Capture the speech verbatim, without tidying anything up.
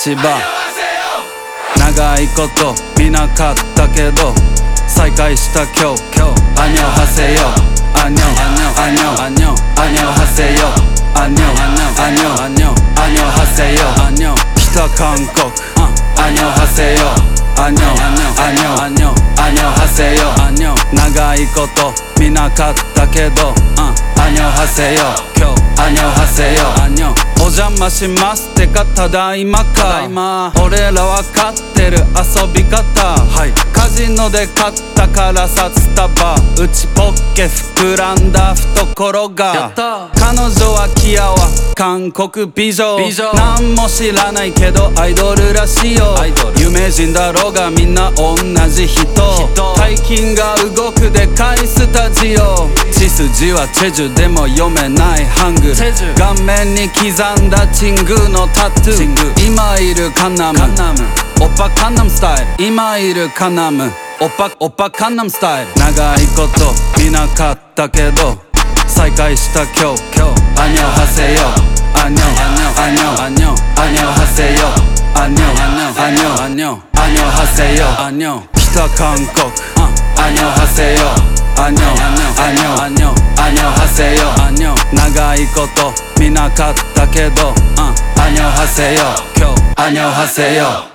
立場。長いこと見なかったけど再会した今日、今日アニョハセヨ、アニョアニョアニョアニョハセヨ、アニョアニョアニョアニョハセヨ、アニョ北韓国アニョハセヨ、アニョアニョアニョアニョハセヨ、アニョ長いこと見なかったけどアニョハセヨ、今日アニョハセヨ、アニョお邪魔しますってかただいまか。俺らわかってる遊び方、はい、カジノで買ったから札束、内ポッケ膨らんだ懐が。彼女はキアは韓国美女、なんも知らないけどアイドルらしいよ。有名人だろうがみんな同じ人、大金が動くでかいスタジオ。血筋はチェジュでも読めないハングル、顔面に刻んだチングのタトゥー。今いるカナム、オッパカナムスタイル。今いるカナム、オッパオッパカナムスタイル。長いこと見なかったけど再会した今日、今日アニョハセヨ、アニョアニョアニョアニョハセヨ、アニョアニョアニョアニョハセヨ、アニョ北韓国アニョハセヨ、アニョアニョアニョアニョハセヨ、アニョ長いこと見なかったけどアニョハセヨ、今日アニョハセヨ。